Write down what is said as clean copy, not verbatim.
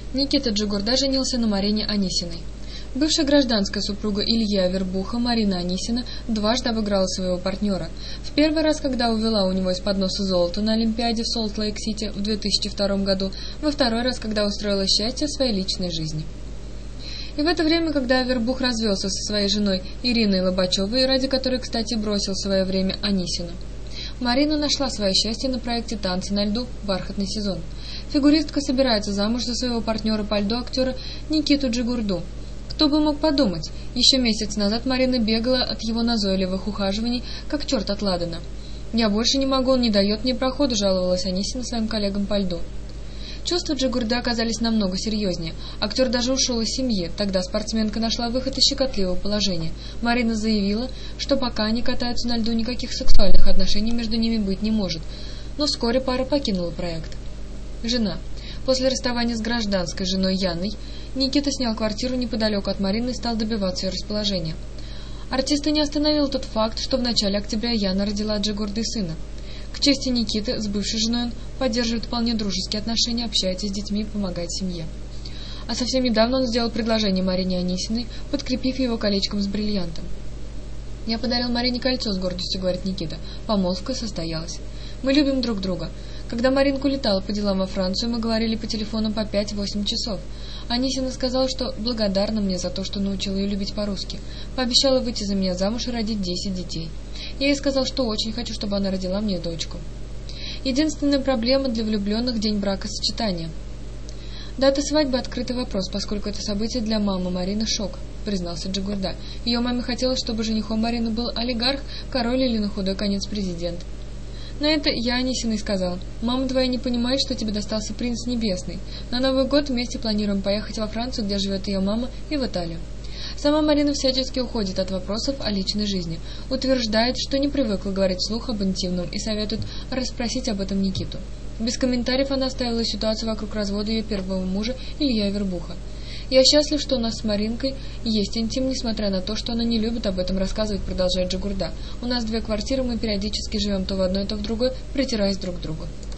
Никита Джигурда женился на Марине Анисиной. Бывшая гражданская супруга Ильи Авербуха, Марина Анисина, дважды обыграла своего партнера. В первый раз, когда увела у него из-под носа золото на Олимпиаде в Солт-Лейк-Сити в 2002 году, во второй раз, когда устроила счастье в своей личной жизни. И в это время, когда Авербух развелся со своей женой Ириной Лобачевой, ради которой, кстати, бросил в свое время Анисину, Марина нашла свое счастье на проекте «Танцы на льду. Бархатный сезон». Фигуристка собирается замуж за своего партнера по льду актера Никиту Джигурду. Кто бы мог подумать, еще месяц назад Марина бегала от его назойливых ухаживаний, как черт от ладана. «Я больше не могу, он не дает мне проходу», — жаловалась Анисина своим коллегам по льду. Чувства Джигурды оказались намного серьезнее. Актер даже ушел из семьи. Тогда спортсменка нашла выход из щекотливого положения. Марина заявила, что пока они катаются на льду, никаких сексуальных отношений между ними быть не может. Но вскоре пара покинула проект. Жена. После расставания с гражданской женой Яной, Никита снял квартиру неподалеку от Марины и стал добиваться ее расположения. Артиста не остановил тот факт, что в начале октября Яна родила от Джигурды сына. К чести Никиты, с бывшей женой он поддерживает вполне дружеские отношения, общается с детьми и помогает семье. А совсем недавно он сделал предложение Марине Анисиной, подкрепив его колечком с бриллиантом. «Я подарил Марине кольцо», — с гордостью говорит Никита. «Помолвка состоялась. Мы любим друг друга. Когда Маринка улетала по делам во Францию, мы говорили по телефону по 5-8 часов. Анисина сказала, что благодарна мне за то, что научила ее любить по-русски. Пообещала выйти за меня замуж и родить 10 детей. Я ей сказал, что очень хочу, чтобы она родила мне дочку. Единственная проблема для влюбленных — день бракосочетания. Дата свадьбы — открытый вопрос, поскольку это событие для мамы Марины шок», — признался Джигурда. Ее маме хотелось, чтобы женихом Марины был олигарх, король или на худой конец президент. На это я Анисиной сказал: «Мама твоя не понимает, что тебе достался принц небесный. На Новый год вместе планируем поехать во Францию, где живет ее мама, и в Италию». Сама Марина всячески уходит от вопросов о личной жизни, утверждает, что не привыкла говорить вслух об интимном и советует расспросить об этом Никиту. Без комментариев она оставила ситуацию вокруг развода ее первого мужа Ильи Авербуха. «Я счастлив, что у нас с Маринкой есть интим, несмотря на то, что она не любит об этом рассказывать», — продолжает Джигурда. «У нас 2 квартиры, мы периодически живем то в одной, то в другой, притираясь друг к другу».